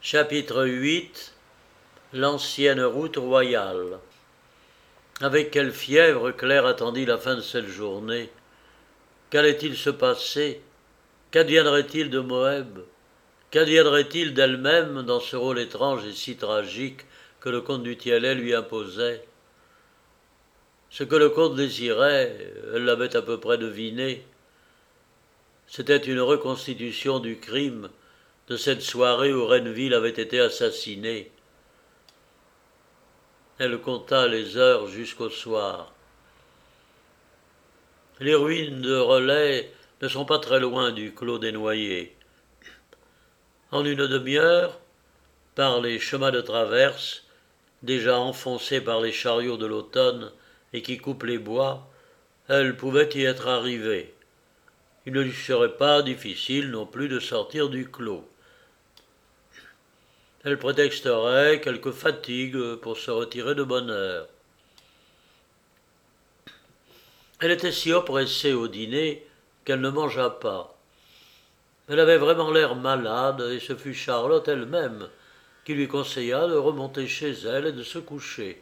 Chapitre 8 L'ancienne route royale. Avec quelle fièvre Claire attendit la fin de cette journée. Qu'allait-il se passer? Qu'adviendrait-il de Moeb? Qu'adviendrait-il d'elle-même dans ce rôle étrange et si tragique que le comte du Tiellet lui imposait? Ce que le comte désirait, elle l'avait à peu près deviné. C'était une reconstitution du crime de cette soirée où Renneville avait été assassiné. Elle compta les heures jusqu'au soir. Les ruines de Relais ne sont pas très loin du clos des Noyers. En une demi-heure, par les chemins de traverse, déjà enfoncés par les chariots de l'automne et qui coupent les bois, elle pouvait y être arrivée. Il ne lui serait pas difficile non plus de sortir du clos. Elle prétexterait quelque fatigue pour se retirer de bonne heure. Elle était si oppressée au dîner qu'elle ne mangea pas. Elle avait vraiment l'air malade et ce fut Charlotte elle-même qui lui conseilla de remonter chez elle et de se coucher.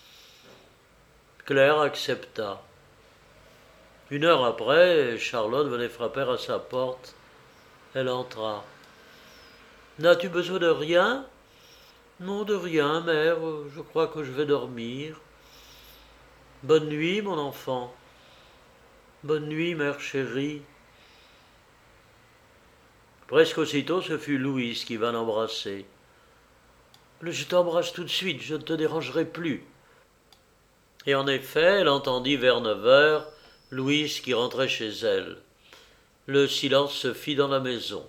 Claire accepta. Une heure après, Charlotte venait frapper à sa porte. Elle entra. « N'as-tu besoin de rien ?»« Non, de rien, mère. Je crois que je vais dormir. »« Bonne nuit, mon enfant. »« Bonne nuit, mère chérie. » Presque aussitôt, ce fut Louise qui vint l'embrasser. « Je t'embrasse tout de suite, je ne te dérangerai plus. » Et en effet, elle entendit vers 9 heures Louise qui rentrait chez elle. Le silence se fit dans la maison.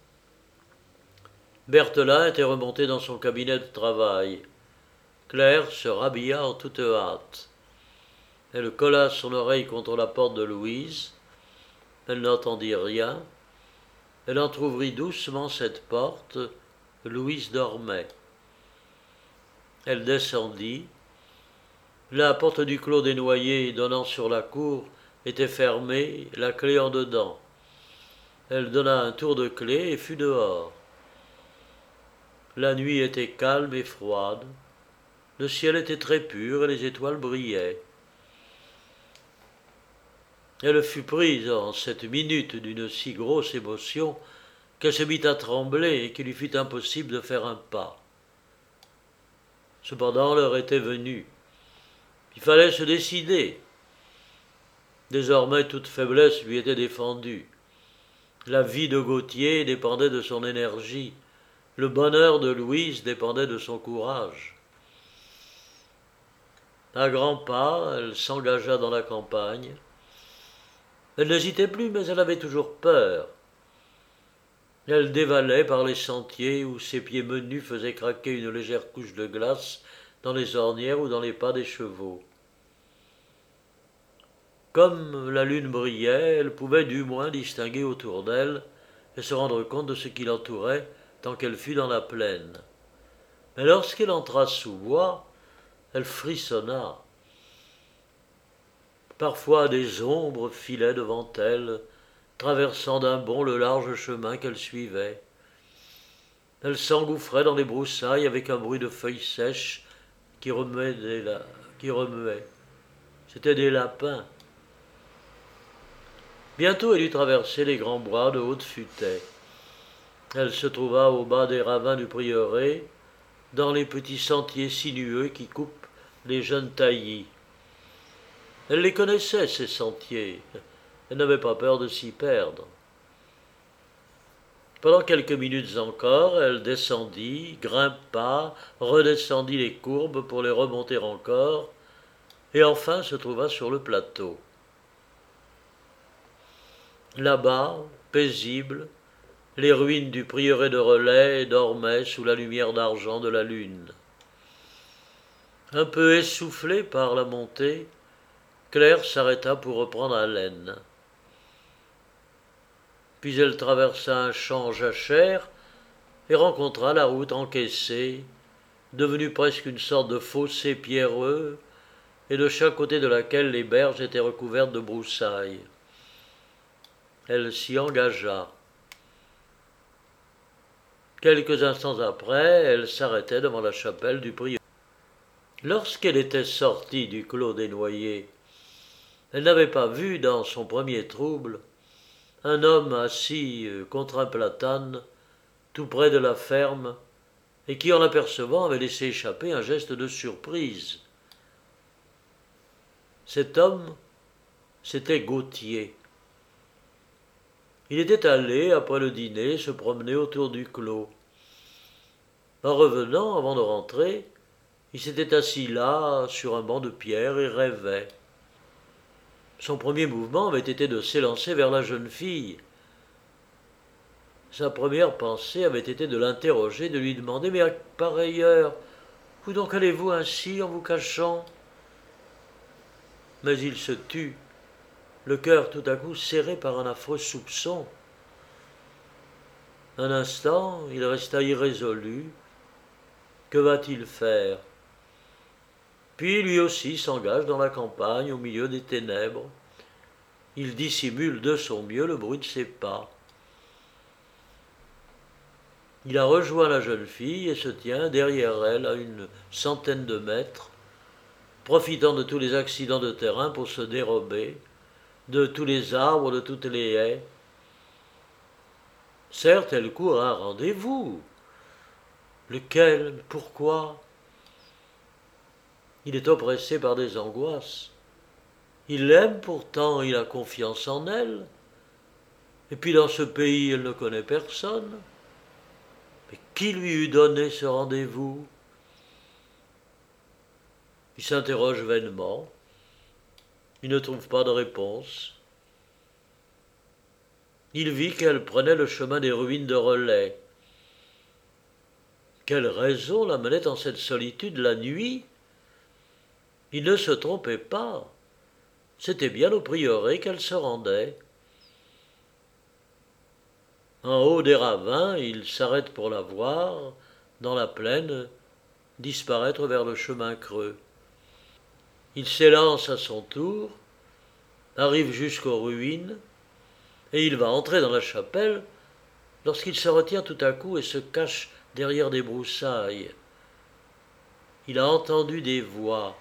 Berthelin était remonté dans son cabinet de travail. Claire se rhabilla en toute hâte. Elle colla son oreille contre la porte de Louise. Elle n'entendit rien. Elle entr'ouvrit doucement cette porte. Louise dormait. Elle descendit. La porte du clos des Noyers donnant sur la cour était fermée, la clé en dedans. Elle donna un tour de clé et fut dehors. La nuit était calme et froide. Le ciel était très pur et les étoiles brillaient. Elle fut prise en cette minute d'une si grosse émotion qu'elle se mit à trembler et qu'il lui fut impossible de faire un pas. Cependant, l'heure était venue. Il fallait se décider. Désormais, toute faiblesse lui était défendue. La vie de Gauthier dépendait de son énergie. Le bonheur de Louise dépendait de son courage. À grands pas, elle s'engagea dans la campagne. Elle n'hésitait plus, mais elle avait toujours peur. Elle dévalait par les sentiers où ses pieds menus faisaient craquer une légère couche de glace dans les ornières ou dans les pas des chevaux. Comme la lune brillait, elle pouvait du moins distinguer autour d'elle et se rendre compte de ce qui l'entourait tant qu'elle fut dans la plaine. Mais lorsqu'elle entra sous bois, elle frissonna. Parfois des ombres filaient devant elle, traversant d'un bond le large chemin qu'elle suivait. Elle s'engouffrait dans les broussailles avec un bruit de feuilles sèches qui remuaient. C'étaient des lapins. Bientôt elle eut traversé les grands bois de haute futaie. Elle se trouva au bas des ravins du prieuré, dans les petits sentiers sinueux qui coupent les jeunes taillis. Elle les connaissait, ces sentiers. Elle n'avait pas peur de s'y perdre. Pendant quelques minutes encore, elle descendit, grimpa, redescendit les courbes pour les remonter encore, et enfin se trouva sur le plateau. Là-bas, paisibles, les ruines du prieuré de Relais dormaient sous la lumière d'argent de la lune. Un peu essoufflée par la montée, Claire s'arrêta pour reprendre haleine. Puis elle traversa un champ jachère et rencontra la route encaissée, devenue presque une sorte de fossé pierreux, et de chaque côté de laquelle les berges étaient recouvertes de broussailles. Elle s'y engagea. Quelques instants après, elle s'arrêtait devant la chapelle du prieur. Lorsqu'elle était sortie du clos des Noyers, elle n'avait pas vu, dans son premier trouble, un homme assis contre un platane, tout près de la ferme, et qui, en l'apercevant, avait laissé échapper un geste de surprise. Cet homme, c'était Gauthier. Il était allé, après le dîner, se promener autour du clos. En revenant, avant de rentrer, il s'était assis là, sur un banc de pierre, et rêvait. Son premier mouvement avait été de s'élancer vers la jeune fille. Sa première pensée avait été de l'interroger, de lui demander « Mais à pareille heure, où donc allez-vous ainsi en vous cachant ?» Mais il se tut, le cœur tout à coup serré par un affreux soupçon. Un instant, il resta irrésolu. Que va-t-il faire? Puis lui aussi s'engage dans la campagne au milieu des ténèbres. Il dissimule de son mieux le bruit de ses pas. Il a rejoint la jeune fille et se tient derrière elle à une centaine de mètres, profitant de tous les accidents de terrain pour se dérober, de tous les arbres, de toutes les haies. Certes, elle court à un rendez-vous. Lequel? Pourquoi? Il est oppressé par des angoisses. Il l'aime pourtant, il a confiance en elle. Et puis dans ce pays, elle ne connaît personne. Mais qui lui eût donné ce rendez-vous? Il s'interroge vainement. Il ne trouve pas de réponse. Il vit qu'elle prenait le chemin des ruines de Relais. Quelle raison la menait en cette solitude la nuit? Il ne se trompait pas. C'était bien au prieuré qu'elle se rendait. En haut des ravins, il s'arrête pour la voir, dans la plaine, disparaître vers le chemin creux. Il s'élance à son tour, arrive jusqu'aux ruines, et il va entrer dans la chapelle lorsqu'il se retient tout à coup et se cache derrière des broussailles. Il a entendu des voix.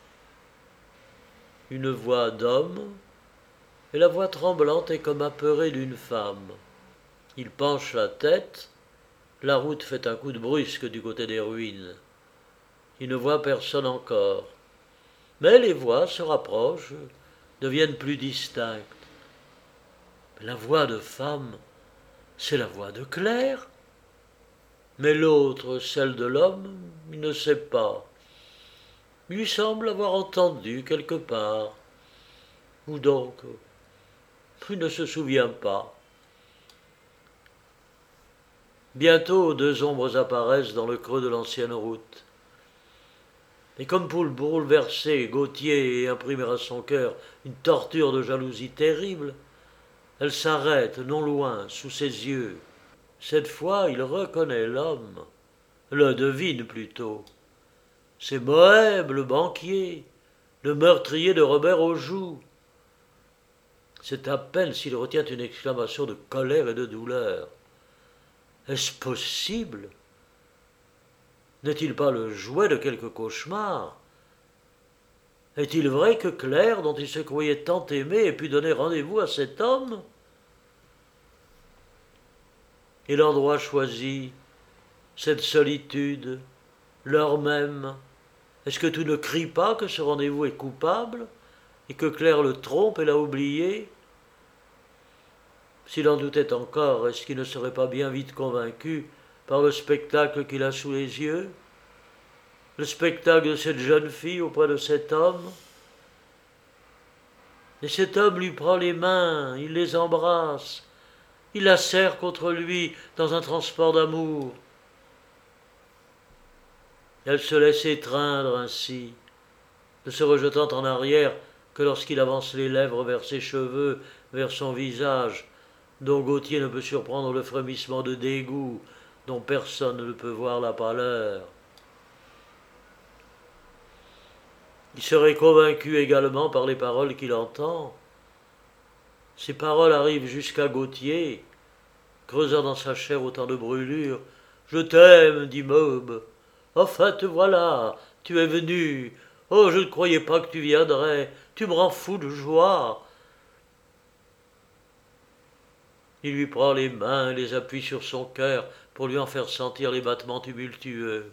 Une voix d'homme, et la voix tremblante est comme apeurée d'une femme. Il penche la tête, la route fait un coup de brusque du côté des ruines. Il ne voit personne encore. Mais les voix se rapprochent, deviennent plus distinctes. La voix de femme, c'est la voix de Claire. Mais l'autre, celle de l'homme, il ne sait pas. Il lui semble avoir entendu quelque part. Où donc? Il ne se souvient pas. Bientôt, deux ombres apparaissent dans le creux de l'ancienne route. Et comme pour le bouleverser Gauthier et imprimer à son cœur une torture de jalousie terrible, elle s'arrête non loin, sous ses yeux. Cette fois, il reconnaît l'homme, le devine plutôt. C'est Moeb, le banquier, le meurtrier de Robert aux Joues. C'est à peine s'il retient une exclamation de colère et de douleur. Est-ce possible? N'est-il pas le jouet de quelque cauchemar? Est-il vrai que Claire, dont il se croyait tant aimé, ait pu donner rendez-vous à cet homme? Et l'endroit choisi, cette solitude, l'heure même, est-ce que tout ne crie pas que ce rendez-vous est coupable, et que Claire le trompe et l'a oublié? S'il en doutait encore, est-ce qu'il ne serait pas bien vite convaincu par le spectacle qu'il a sous les yeux? Le spectacle de cette jeune fille auprès de cet homme? Et cet homme lui prend les mains, il les embrasse, il la serre contre lui dans un transport d'amour. Elle se laisse étreindre ainsi, ne se rejetant en arrière que lorsqu'il avance les lèvres vers ses cheveux, vers son visage, dont Gauthier ne peut surprendre le frémissement de dégoût, dont personne ne peut voir la pâleur. Il serait convaincu également par les paroles qu'il entend. Ces paroles arrivent jusqu'à Gauthier, creusant dans sa chair autant de brûlures Je t'aime, dit Moeb. Enfin te voilà, tu es venu. Oh, je ne croyais pas que tu viendrais. Tu me rends fou de joie. Il lui prend les mains et les appuie sur son cœur pour lui en faire sentir les battements tumultueux.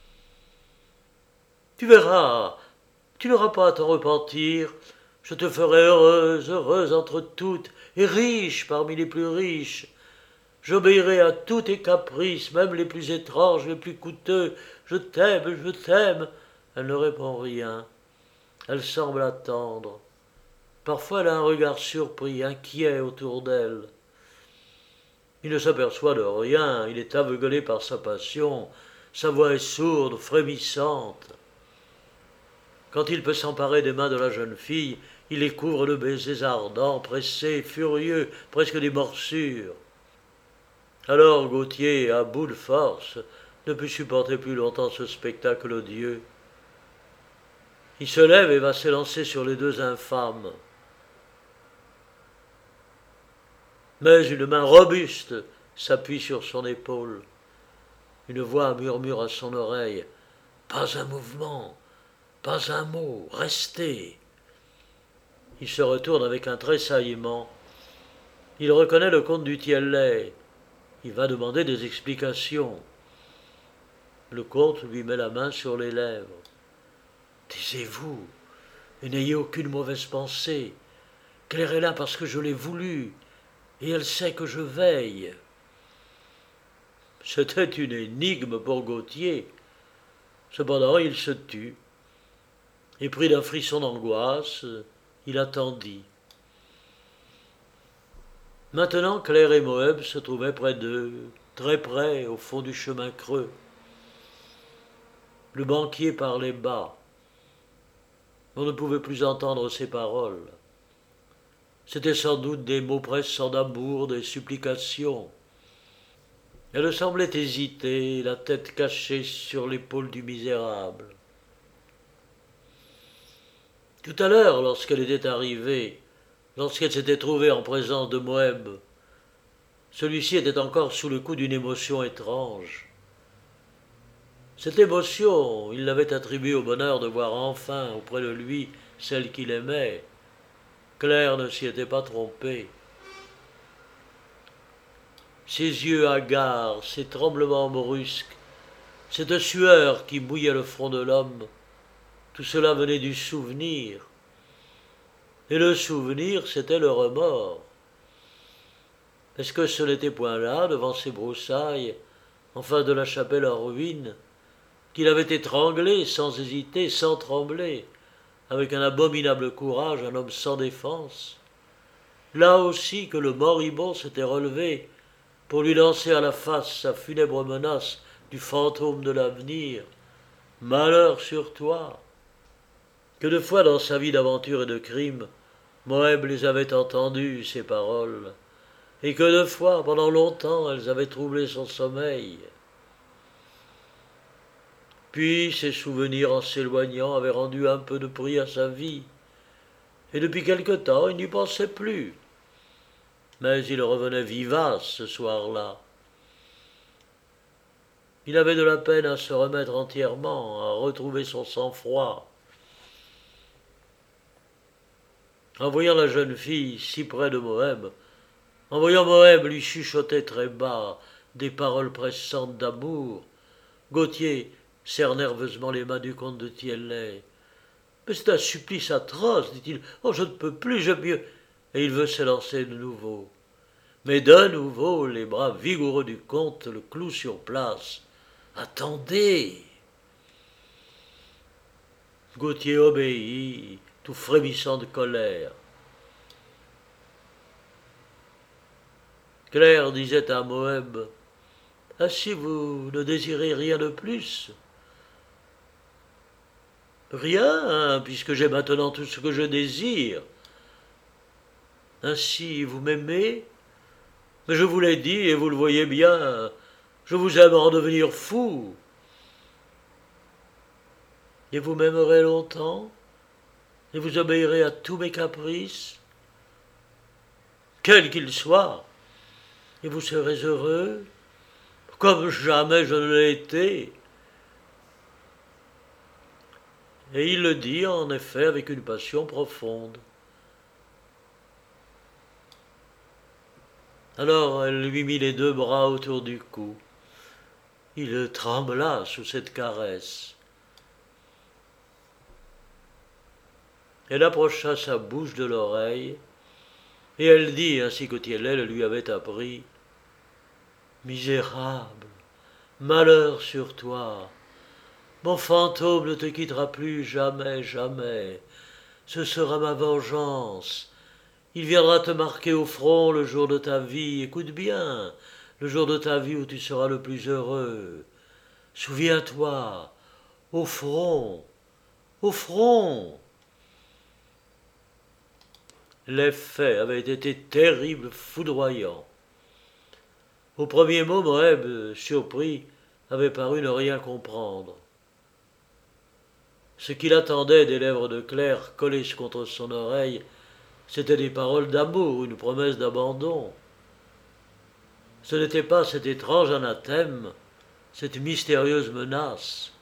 Tu verras, tu n'auras pas à t'en repentir. Je te ferai heureuse, heureuse entre toutes, et riche parmi les plus riches. J'obéirai à tous tes caprices, même les plus étranges, les plus coûteux. Je t'aime, je t'aime. Elle ne répond rien. Elle semble attendre. Parfois elle a un regard surpris, inquiet autour d'elle. Il ne s'aperçoit de rien, il est aveuglé par sa passion. Sa voix est sourde, frémissante. Quand il peut s'emparer des mains de la jeune fille, il les couvre de baisers ardents, pressés, furieux, presque des morsures. Alors Gauthier, à bout de force, ne put supporter plus longtemps ce spectacle odieux. Il se lève et va s'élancer sur les deux infâmes. Mais une main robuste s'appuie sur son épaule. Une voix murmure à son oreille. Pas un mouvement, pas un mot, restez. Il se retourne avec un tressaillement. Il reconnaît le comte du Tiellet. Il va demander des explications. Le comte lui met la main sur les lèvres. Taisez-vous et n'ayez aucune mauvaise pensée. Claire est là parce que je l'ai voulu, et elle sait que je veille. C'était une énigme pour Gauthier. Cependant, il se tut, et pris d'un frisson d'angoisse, il attendit. Maintenant, Claire et Moeb se trouvaient près d'eux, très près, au fond du chemin creux. Le banquier parlait bas. On ne pouvait plus entendre ses paroles. C'étaient sans doute des mots pressants d'amour, des supplications. Elle semblait hésiter, la tête cachée sur l'épaule du misérable. Tout à l'heure, lorsqu'elle était arrivée, lorsqu'elle s'était trouvée en présence de Moeb, celui-ci était encore sous le coup d'une émotion étrange. Cette émotion, il l'avait attribuée au bonheur de voir enfin auprès de lui celle qu'il aimait. Claire ne s'y était pas trompée. Ses yeux hagards, ses tremblements brusques, cette sueur qui mouillait le front de l'homme, tout cela venait du souvenir. Et le souvenir, c'était le remords. Est-ce que ce n'était point là, devant ces broussailles, en face de la chapelle en ruine, qu'il avait étranglé sans hésiter, sans trembler, avec un abominable courage, un homme sans défense? Là aussi que le moribond s'était relevé pour lui lancer à la face sa funèbre menace du fantôme de l'avenir. Malheur sur toi! Que de fois dans sa vie d'aventure et de crime, Moeb les avait entendues, ces paroles, et que de fois, pendant longtemps, elles avaient troublé son sommeil. Puis ses souvenirs, en s'éloignant, avaient rendu un peu de prix à sa vie, et depuis quelque temps, il n'y pensait plus. Mais il revenait vivace ce soir-là. Il avait de la peine à se remettre entièrement, à retrouver son sang-froid. En voyant la jeune fille si près de Moeb, en voyant Moeb lui chuchoter très bas des paroles pressantes d'amour, Gauthier serre nerveusement les mains du comte de Tiellet. « Mais c'est un supplice atroce, dit-il. Oh, je ne peux plus, je mieux. Et il veut s'élancer de nouveau. Mais de nouveau, les bras vigoureux du comte le clouent sur place. Attendez! Gauthier obéit, tout frémissant de colère. Claire disait à Moeb, « Ainsi vous ne désirez rien de plus ?» « Rien, hein, puisque j'ai maintenant tout ce que je désire. Ainsi vous m'aimez? Mais je vous l'ai dit, et vous le voyez bien, je vous aime en devenir fou. Et vous m'aimerez longtemps? Et vous obéirez à tous mes caprices, quels qu'ils soient, et vous serez heureux? comme jamais je ne l'ai été. Et il le dit en effet avec une passion profonde. Alors elle lui mit les 2 bras autour du cou. Il trembla sous cette caresse. Elle approcha sa bouche de l'oreille, et elle dit, ainsi que Thiellet le lui avait appris, « Misérable, malheur sur toi, mon fantôme ne te quittera plus jamais, jamais. Ce sera ma vengeance. Il viendra te marquer au front le jour de ta vie. Écoute bien, le jour de ta vie où tu seras le plus heureux. Souviens-toi, au front, au front. » L'effet avait été terrible, foudroyant. Au premier mot, Moeb, surpris, avait paru ne rien comprendre. Ce qu'il attendait des lèvres de Claire collées contre son oreille, c'était des paroles d'amour, une promesse d'abandon. Ce n'était pas cet étrange anathème, cette mystérieuse menace.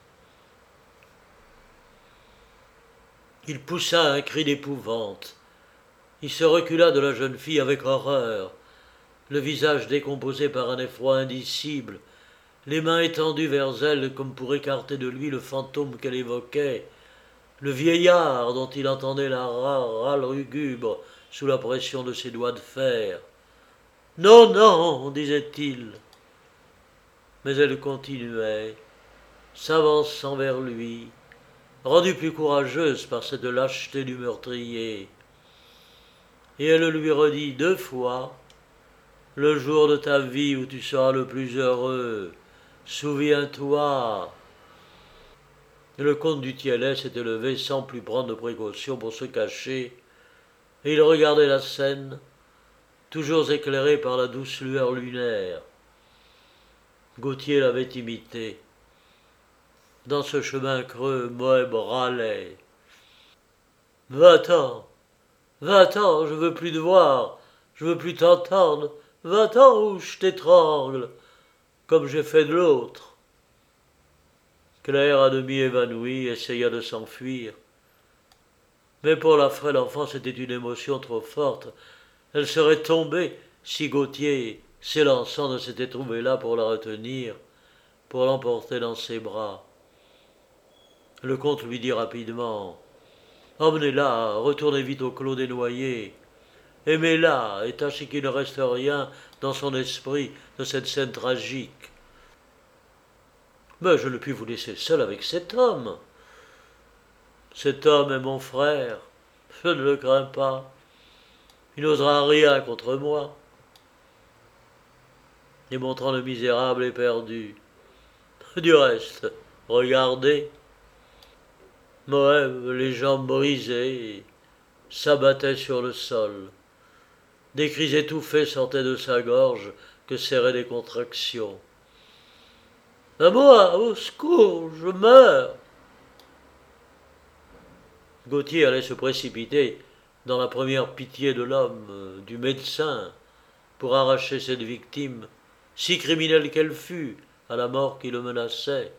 Il poussa un cri d'épouvante. Il se recula de la jeune fille avec horreur, le visage décomposé par un effroi indicible, les mains étendues vers elle comme pour écarter de lui le fantôme qu'elle évoquait, le vieillard dont il entendait la râle lugubre sous la pression de ses doigts de fer. « Non, non, disait-il. » Mais elle continuait, s'avançant vers lui, rendue plus courageuse par cette lâcheté du meurtrier. Et elle lui redit 2 fois, « Le jour de ta vie où tu seras le plus heureux, souviens-toi. » Le comte du Thiellet s'était levé sans plus prendre de précautions pour se cacher, et il regardait la scène, toujours éclairée par la douce lueur lunaire. Gauthier l'avait imité. Dans ce chemin creux, Moeb râlait. « Va-t'en, va-t'en, je veux plus te voir, je veux plus t'entendre, va-t'en ou je t'étrangle, comme j'ai fait de l'autre. » Claire, à demi évanouie, essaya de s'enfuir. Mais pour la frêle enfant, c'était une émotion trop forte. Elle serait tombée si Gauthier, s'élançant, ne s'était trouvé là pour la retenir, pour l'emporter dans ses bras. Le comte lui dit rapidement, « Emmenez-la, retournez vite au clos des Noyers. Aimez-la et tâchez qu'il ne reste rien dans son esprit de cette scène tragique. » « Mais je ne puis vous laisser seul avec cet homme. Cet homme est mon frère. Je ne le crains pas. Il n'osera rien contre moi. » Et montrant le misérable éperdu. « Du reste, regardez. » Moeb, les jambes brisées, s'abattait sur le sol. Des cris étouffés sortaient de sa gorge que serraient des contractions. « À moi, au secours, je meurs !» Gauthier allait se précipiter dans la première pitié de l'homme, du médecin, pour arracher cette victime, si criminelle qu'elle fût, à la mort qui le menaçait.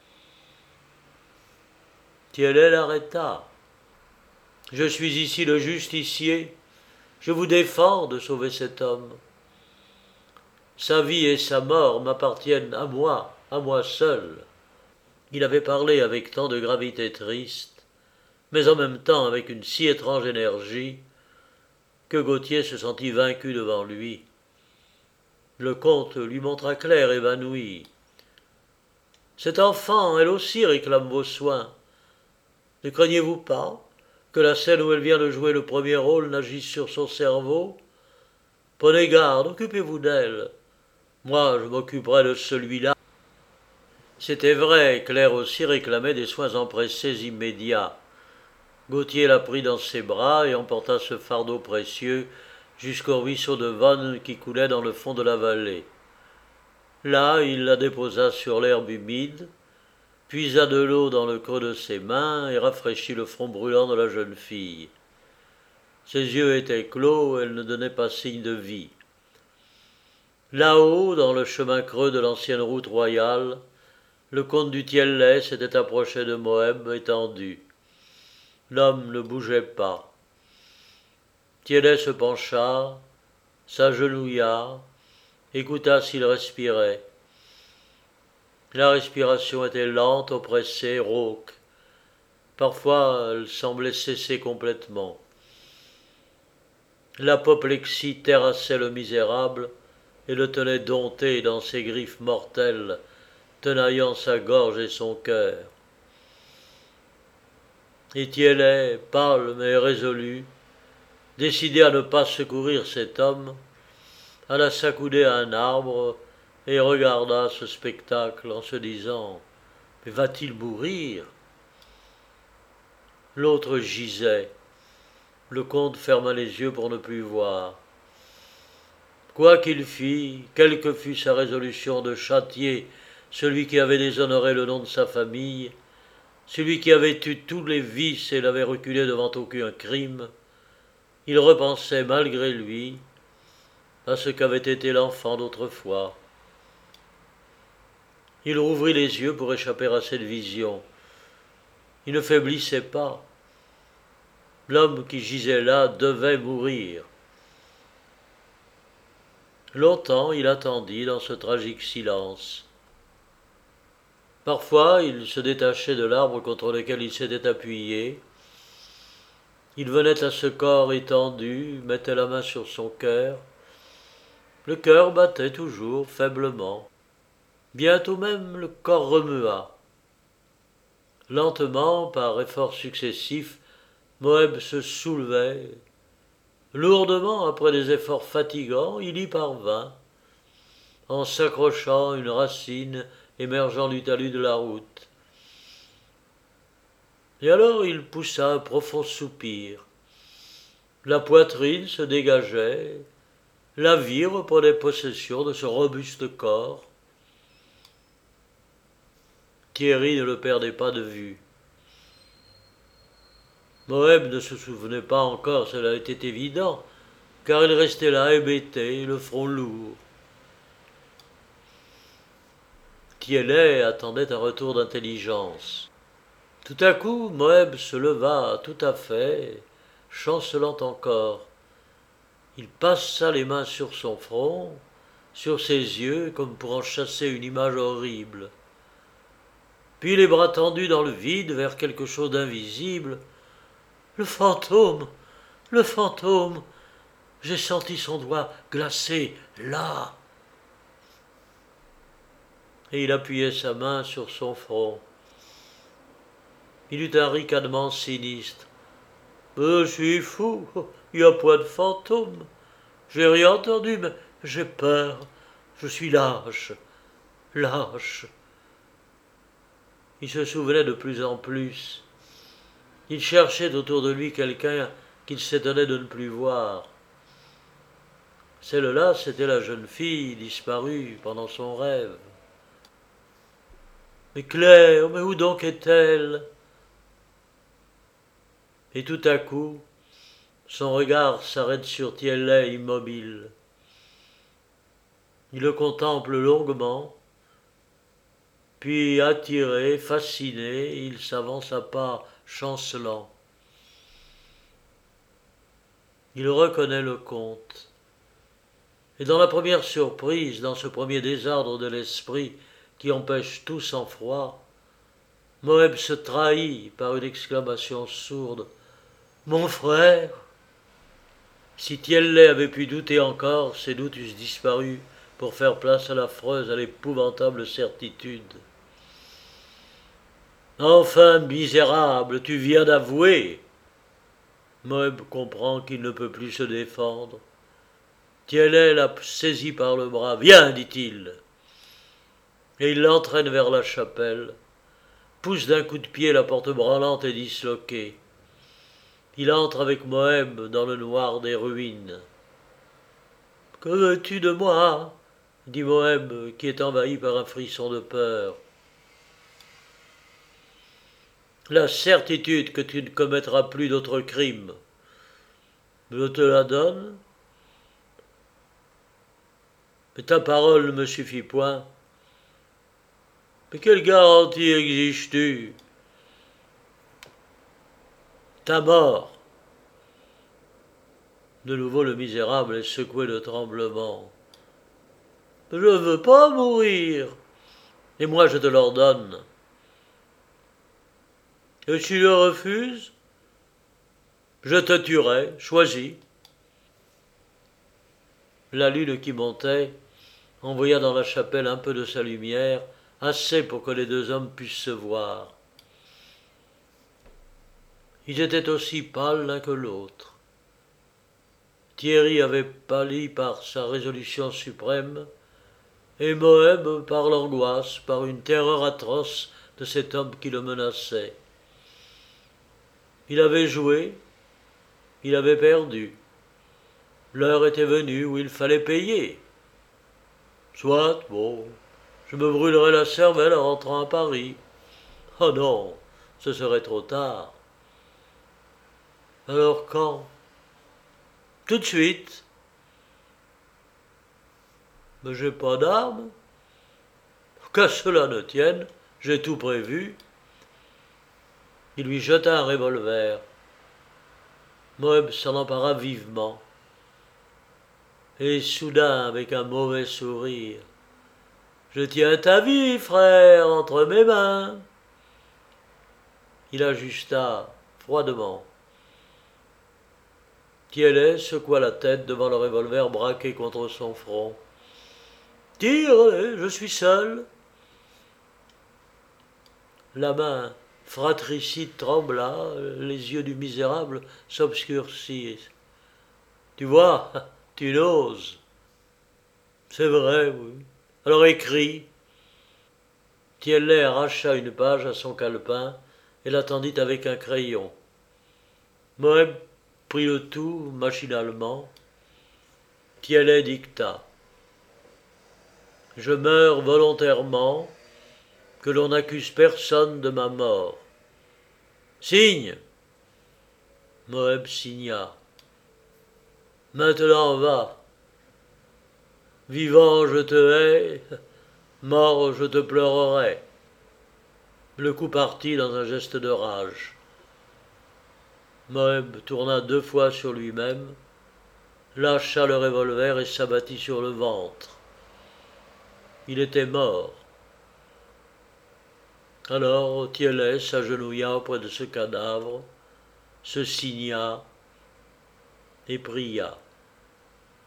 Thiellet l'arrêta. « Je suis ici le justicier, je vous défends de sauver cet homme. Sa vie et sa mort m'appartiennent à moi seul. » Il avait parlé avec tant de gravité triste, mais en même temps avec une si étrange énergie, que Gauthier se sentit vaincu devant lui. Le comte lui montra Claire évanouie. « Cette enfant, elle aussi réclame vos soins. Ne craignez-vous pas que la scène où elle vient de jouer le premier rôle n'agisse sur son cerveau? Prenez garde, occupez-vous d'elle. Moi, je m'occuperai de celui-là. » C'était vrai, Claire aussi réclamait des soins empressés immédiats. Gauthier la prit dans ses bras et emporta ce fardeau précieux jusqu'au ruisseau de Vonne qui coulait dans le fond de la vallée. Là, il la déposa sur l'herbe humide, puisa de l'eau dans le creux de ses mains et rafraîchit le front brûlant de la jeune fille. Ses yeux étaient clos, elle ne donnait pas signe de vie. Là-haut, dans le chemin creux de l'ancienne route royale, le comte du Tiellet s'était approché de Moeb étendu. L'homme ne bougeait pas. Tiellet se pencha, s'agenouilla, écouta s'il respirait. La respiration était lente, oppressée, rauque. Parfois, elle semblait cesser complètement. L'apoplexie terrassait le misérable et le tenait dompté dans ses griffes mortelles, tenaillant sa gorge et son cœur. Et Tiellet, pâle mais résolu, décidé à ne pas secourir cet homme, alla s'accouder à un arbre et regarda ce spectacle en se disant « Mais va-t-il mourir ?» L'autre gisait. Le comte ferma les yeux pour ne plus voir. Quoi qu'il fît, quelle que fût sa résolution de châtier celui qui avait déshonoré le nom de sa famille, celui qui avait eu tous les vices et n'avait reculé devant aucun crime, il repensait malgré lui à ce qu'avait été l'enfant d'autrefois. Il rouvrit les yeux pour échapper à cette vision. Il ne faiblissait pas. L'homme qui gisait là devait mourir. Longtemps il attendit dans ce tragique silence. Parfois il se détachait de l'arbre contre lequel il s'était appuyé. Il venait à ce corps étendu, mettait la main sur son cœur. Le cœur battait toujours, faiblement. Bientôt même le corps remua. Lentement, par efforts successifs, Moeb se soulevait. Lourdement, après des efforts fatigants, il y parvint, en s'accrochant à une racine émergeant du talus de la route. Et alors il poussa un profond soupir. La poitrine se dégageait, la vie reprenait possession de ce robuste corps. Thierry ne le perdait pas de vue. Moeb ne se souvenait pas encore, cela était évident, car il restait là hébété, le front lourd. Tiellet attendait un retour d'intelligence. Tout à coup, Moeb se leva tout à fait, chancelant encore. Il passa les mains sur son front, sur ses yeux, comme pour en chasser une image horrible. Puis les bras tendus dans le vide vers quelque chose d'invisible. Le fantôme, le fantôme, j'ai senti son doigt glacé, là. Et il appuyait sa main sur son front. Il eut un ricanement sinistre. Je suis fou, il n'y a point de fantôme. J'ai rien entendu, mais j'ai peur. Je suis lâche, lâche. Il se souvenait de plus en plus. Il cherchait autour de lui quelqu'un qu'il s'étonnait de ne plus voir. Celle-là, c'était la jeune fille disparue pendant son rêve. Mais Claire, mais où donc est-elle? Et tout à coup, son regard s'arrête sur Tiellet immobile. Il le contemple longuement, puis attiré, fasciné, il s'avance à pas chancelant. Il reconnaît le comte. Et dans la première surprise, dans ce premier désordre de l'esprit qui empêche tout sang-froid, Moeb se trahit par une exclamation sourde. « Mon frère !» Si Tiellet avait pu douter encore, ses doutes eussent disparu pour faire place à l'affreuse, à l'épouvantable certitude. « Enfin, misérable, tu viens d'avouer !» Moeb comprend qu'il ne peut plus se défendre. Tiellet l'a saisi par le bras. « Viens, dit-il. » Et il l'entraîne vers la chapelle, pousse d'un coup de pied la porte branlante et disloquée. Il entre avec Moeb dans le noir des ruines. « Que veux-tu de moi ?» dit Moeb, qui est envahi par un frisson de peur. « La certitude que tu ne commettras plus d'autres crimes. Je te la donne. Mais ta parole ne me suffit point. Mais quelle garantie exiges-tu? Ta mort. De nouveau le misérable est secoué de tremblements. Je ne veux pas mourir, et moi je te l'ordonne. Et si tu le refuses, je te tuerai, choisis. La lune qui montait envoya dans la chapelle un peu de sa lumière, assez pour que les deux hommes puissent se voir. Ils étaient aussi pâles l'un que l'autre. Thierry avait pâli par sa résolution suprême, et Moeb par l'angoisse, par une terreur atroce de cet homme qui le menaçait. Il avait joué, il avait perdu. L'heure était venue où il fallait payer. Soit, bon, je me brûlerai la cervelle en rentrant à Paris. Oh non, ce serait trop tard. Alors quand? Tout de suite. Mais j'ai pas d'armes. Qu'à cela ne tienne, j'ai tout prévu. Il lui jeta un revolver. Moeb s'en empara vivement. Et soudain, avec un mauvais sourire, « Je tiens ta vie, frère, entre mes mains. » Il ajusta froidement. Thiellet secoua la tête devant le revolver braqué contre son front. « Tire, je suis seul. » La main fratricide trembla, les yeux du misérable s'obscurcirent. « Tu vois, tu n'oses. »« C'est vrai, oui. Alors écris. » Thiellet arracha une page à son calepin et la tendit avec un crayon. Moeb prit le tout machinalement. Thiellet dicta. « Je meurs volontairement, que l'on n'accuse personne de ma mort. Signe. » Moeb signa. « Maintenant va. Vivant je te hais, mort je te pleurerai. » Le coup partit dans un geste de rage. Moeb tourna 2 fois sur lui-même, lâcha le revolver et s'abattit sur le ventre. Il était mort. Alors Thiellet s'agenouilla auprès de ce cadavre, se signa et pria.